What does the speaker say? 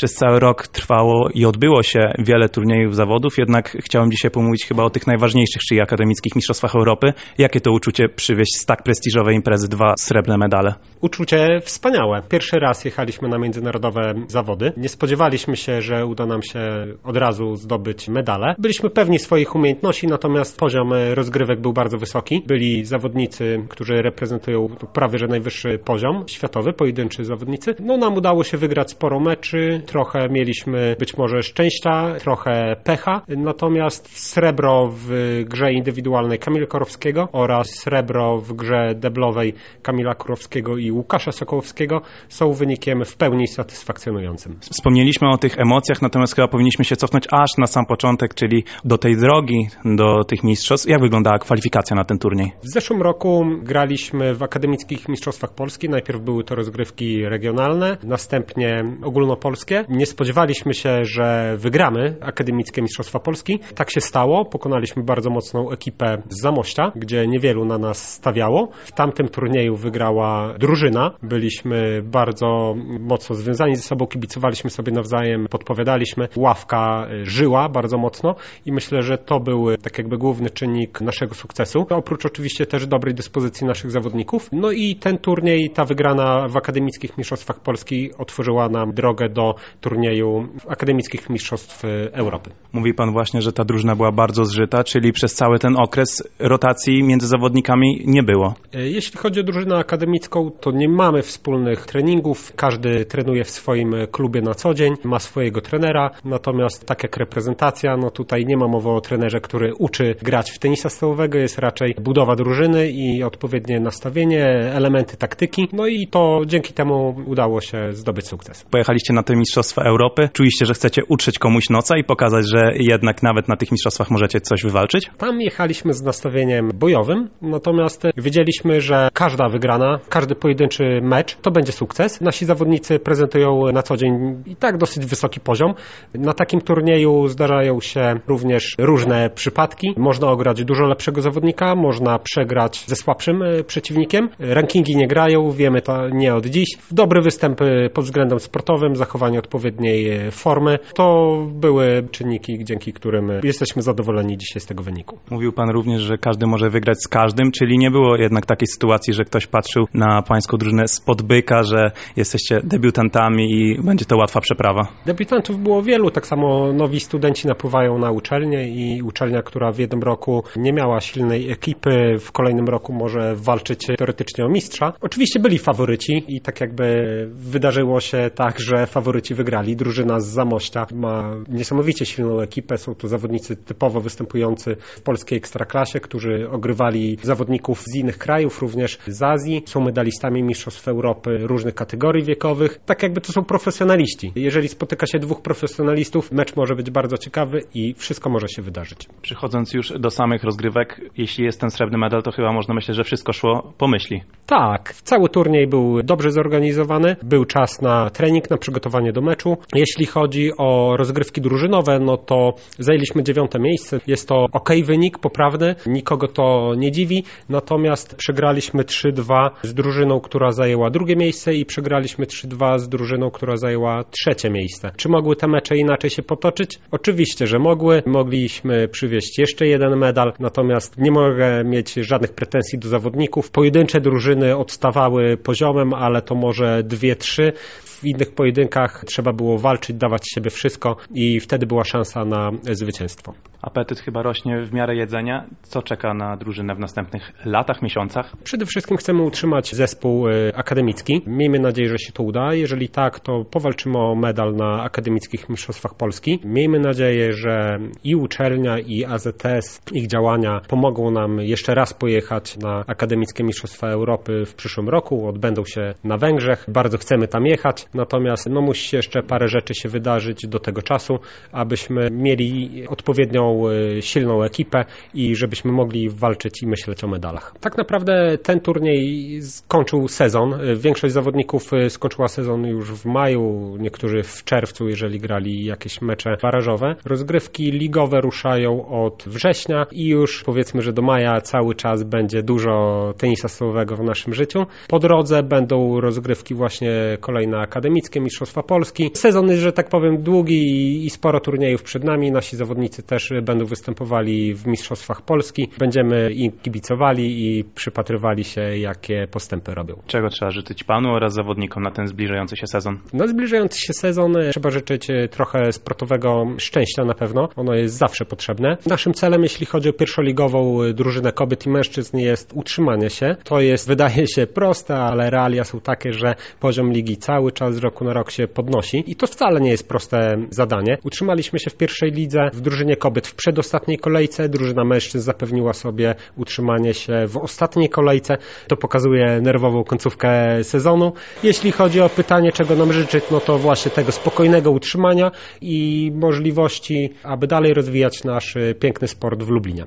Przez cały rok trwało i odbyło się wiele turniejów, zawodów, jednak chciałem dzisiaj pomówić chyba o tych najważniejszych, czyli akademickich mistrzostwach Europy. Jakie to uczucie przywieźć z tak prestiżowej imprezy 2 srebrne medale? Uczucie wspaniałe. Pierwszy raz jechaliśmy na międzynarodowe zawody. Nie spodziewaliśmy się, że uda nam się od razu zdobyć medale. Byliśmy pewni swoich umiejętności, natomiast poziom rozgrywek był bardzo wysoki. Byli zawodnicy, którzy reprezentują prawie że najwyższy poziom światowy, pojedynczy zawodnicy. Nam udało się wygrać sporo meczy, trochę mieliśmy być może szczęścia, trochę pecha, natomiast srebro w grze indywidualnej Kamila Kurowskiego oraz srebro w grze deblowej Kamila Kurowskiego i Łukasza Sokołowskiego są wynikiem w pełni satysfakcjonującym. Wspomnieliśmy o tych emocjach, natomiast chyba powinniśmy się cofnąć aż na sam początek, czyli do tej drogi, do tych mistrzostw. Jak wyglądała kwalifikacja na ten turniej? W zeszłym roku graliśmy w akademickich mistrzostwach Polski. Najpierw były to rozgrywki regionalne, następnie ogólnopolskie. Nie spodziewaliśmy się, że wygramy akademickie mistrzostwa Polski. Tak się stało. Pokonaliśmy bardzo mocną ekipę z Zamościa, gdzie niewielu na nas stawiało. W tamtym turnieju wygrała drużyna. Byliśmy bardzo mocno związani ze sobą, kibicowaliśmy sobie nawzajem, podpowiadaliśmy. Ławka żyła bardzo mocno i myślę, że to był tak jakby główny czynnik naszego sukcesu. Oprócz oczywiście też dobrej dyspozycji naszych zawodników. I ten turniej, ta wygrana w akademickich mistrzostwach Polski otworzyła nam drogę do turnieju akademickich mistrzostw Europy. Mówi pan właśnie, że ta drużyna była bardzo zżyta, czyli przez cały ten okres rotacji między zawodnikami nie było. Jeśli chodzi o drużynę akademicką, to nie mamy wspólnych treningów. Każdy trenuje w swoim klubie na co dzień, ma swojego trenera, natomiast tak jak reprezentacja, tutaj nie ma mowy o trenerze, który uczy grać w tenisa stołowego, jest raczej budowa drużyny i odpowiednie nastawienie, elementy taktyki, i to dzięki temu udało się zdobyć sukces. Pojechaliście na te mistrzostwa Europy, czuliście, że chcecie utrzeć komuś noca i pokazać, że jednak nawet na tych mistrzostwach możecie coś wywalczyć? Tam jechaliśmy z nastawieniem bojowym, natomiast wiedzieliśmy, że każda wygrana, każdy pojedynczy mecz to będzie sukces. Nasi zawodnicy prezentują na co dzień i tak dosyć wysoki poziom. Na takim turnieju zdarzają się również różne przypadki. Można ograć dużo lepszego zawodnika, można przegrać ze słabszym przeciwnikiem. Rankingi nie grają, wiemy to nie od dziś. Dobry występ pod względem sportowym, zachowanie odpowiedniej formy. To były czynniki, dzięki którym jesteśmy zadowoleni dzisiaj z tego wyniku. Mówił pan również, że każdy może wygrać z każdym, czyli nie było jednak takiej sytuacji, że ktoś patrzył na pańską drużynę spod byka, że jesteście debiutantami i będzie to łatwa przeprawa. Debiutantów było wielu, tak samo nowi studenci napływają na uczelnię i uczelnia, która w jednym roku nie miała silnej ekipy, w kolejnym roku może walczyć teoretycznie o mistrza. Oczywiście byli faworyci i tak jakby wydarzyło się tak, że faworyci wygrali. Drużyna z Zamościa ma niesamowicie silną ekipę, są to zawodnicy typowo występujący w polskiej ekstraklasie, którzy ogrywali zawodników z innych krajów, również z Azji. Są medalistami mistrzostw Europy różnych kategorii wiekowych. Tak jakby to są profesjonaliści. Jeżeli spotyka się dwóch profesjonalistów, mecz może być bardzo ciekawy i wszystko może się wydarzyć. Przychodząc już do samych rozgrywek, jeśli jest ten srebrny medal, to chyba można myśleć, że wszystko szło po myśli. Tak, cały turniej był dobrze zorganizowany, był czas na trening, na przygotowanie do meczu. Jeśli chodzi o rozgrywki drużynowe, to zajęliśmy 9. miejsce. Jest to wynik, poprawny, nikogo to nie dziwi, natomiast przegraliśmy 3-2 z drużyną, która zajęła 2. miejsce i przegraliśmy 3-2 z drużyną, która zajęła 3. miejsce. Czy mogły te mecze inaczej się potoczyć? Oczywiście, że mogły. Mogliśmy przywieźć jeszcze jeden medal, natomiast nie mogę mieć żadnych pretensji do zawodników. Pojedyncze drużyny odstawały poziomem, ale to może 2-3. W innych pojedynkach trzeba było walczyć, dawać z siebie wszystko i wtedy była szansa na zwycięstwo. Apetyt chyba rośnie w miarę jedzenia. Co czeka na drużynę w następnych latach, miesiącach? Przede wszystkim chcemy utrzymać zespół akademicki. Miejmy nadzieję, że się to uda. Jeżeli tak, to powalczymy o medal na akademickich mistrzostwach Polski. Miejmy nadzieję, że i uczelnia, i AZS, ich działania pomogą nam jeszcze raz pojechać na akademickie mistrzostwa Europy w przyszłym roku. Odbędą się na Węgrzech. Bardzo chcemy tam jechać. Natomiast musi jeszcze parę rzeczy się wydarzyć do tego czasu, abyśmy mieli odpowiednią silną ekipę i żebyśmy mogli walczyć i myśleć o medalach. Tak naprawdę ten turniej skończył sezon. Większość zawodników skończyła sezon już w maju, niektórzy w czerwcu, jeżeli grali jakieś mecze barażowe. Rozgrywki ligowe ruszają od września i już powiedzmy, że do maja cały czas będzie dużo tenisa stołowego w naszym życiu. Po drodze będą rozgrywki właśnie kolejne akademickie, akademickie, Mistrzostwa Polski. Sezon jest, że tak powiem, długi i sporo turniejów przed nami. Nasi zawodnicy też będą występowali w Mistrzostwach Polski. Będziemy im kibicowali i przypatrywali się, jakie postępy robią. Czego trzeba życzyć panu oraz zawodnikom na ten zbliżający się sezon? Na zbliżający się sezon trzeba życzyć trochę sportowego szczęścia na pewno. Ono jest zawsze potrzebne. Naszym celem, jeśli chodzi o pierwszoligową drużynę kobiet i mężczyzn, jest utrzymanie się. To jest, wydaje się, proste, ale realia są takie, że poziom ligi cały czas z roku na rok się podnosi i to wcale nie jest proste zadanie. Utrzymaliśmy się w pierwszej lidze w drużynie kobiet w przedostatniej kolejce. Drużyna mężczyzn zapewniła sobie utrzymanie się w ostatniej kolejce. To pokazuje nerwową końcówkę sezonu. Jeśli chodzi o pytanie, czego nam życzyć, no to właśnie tego spokojnego utrzymania i możliwości, aby dalej rozwijać nasz piękny sport w Lublinie.